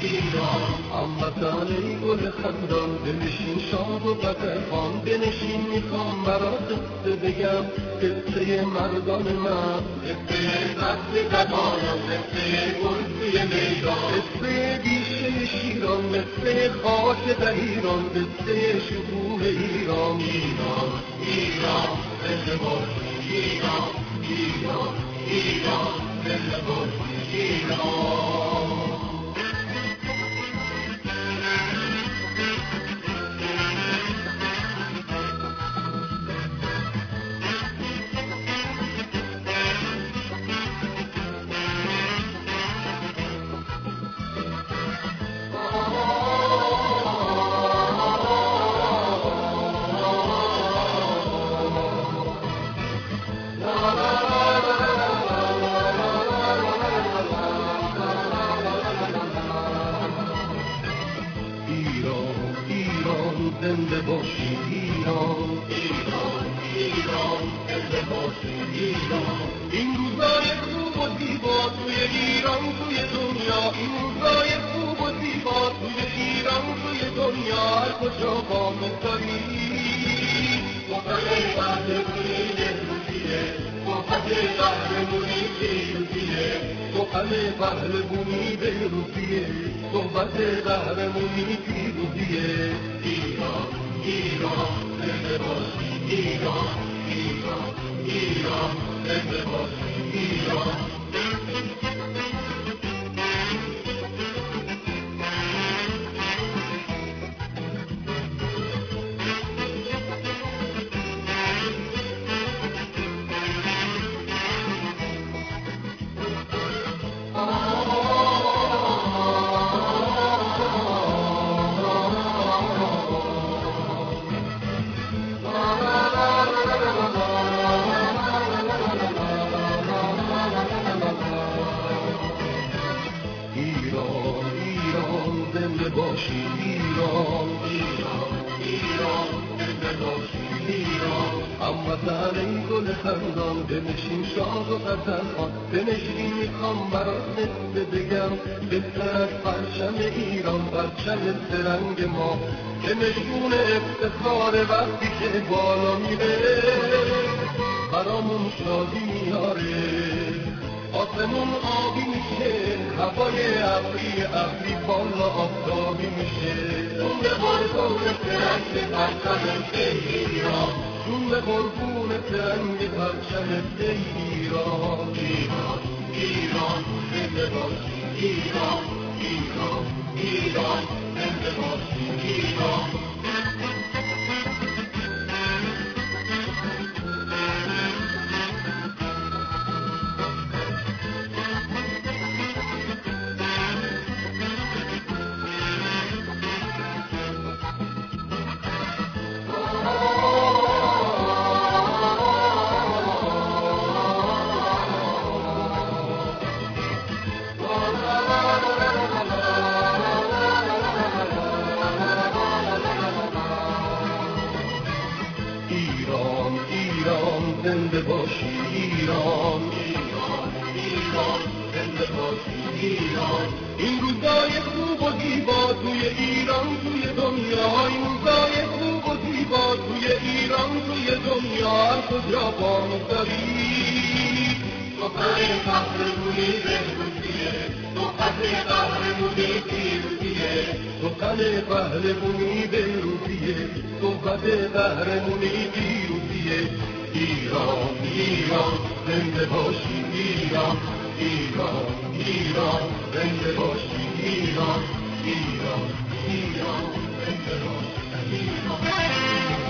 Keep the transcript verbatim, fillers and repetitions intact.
هموطن ای گل خندان بنشین شاد و قدرخوان بنشین میخوام برات قصه بگم قصه مردان من قصه دست زدانم قصه گلفی میدان قصه بیشه شیران قصه خاک در ایران قصه شکوه ایران ایران ایران زنده باد ایران ایران ایران زنده باد ایران زنده باشی ایران ایران ایران زنده باشی ایران این روزای خوب و زیبا توی ایران توی دنیا این روزای خوب و زیبا توی ایران توی دنیا هر کجا با مستری مقدر قهرمونی روزیه مقدر قهرمونی روزیه مقدر قهرمونی روزیه صحبت قهرمونی روزیه ایران ایران زنده باشی ایران ایران ایران زنده باشی ایران زنده باشی ایران ایران ایران زنده باشی ایران هموطن ای گل خندان بنشین شاد و قدرخوان بنشین میخوام برات قصه بگم قصه از پرچم ایران پرچم سرنگ ما که نشون افتخار وقتی که بالا میره برامون شادی میاره آسمون آبی میشه هوای ابری ابری بالا آفتابی میشه جون به قربون ترنگ پرچم ایران جون به قربون ترنگ پرچم ایران ایران ایران زنده باشی ایران ایران ایران زنده باشی ایران ایران ایران زنده باشی ایران ایران ایران زنده باشی ایران این روزای خوب و زیبا توی ایران توی دنیا این روزای خوب و زیبا توی ایران توی دنیا هر کجا با مستری سخن قهرمونی بهروزیه سخن قهرمونی پیروزیه سخن قهرمونی بهروزیه صحبت قهرمونی پیروزیه ایران ایران زنده باشی ایران ایران ایران زنده باشی ایران ایران ایران زنده باشی ایران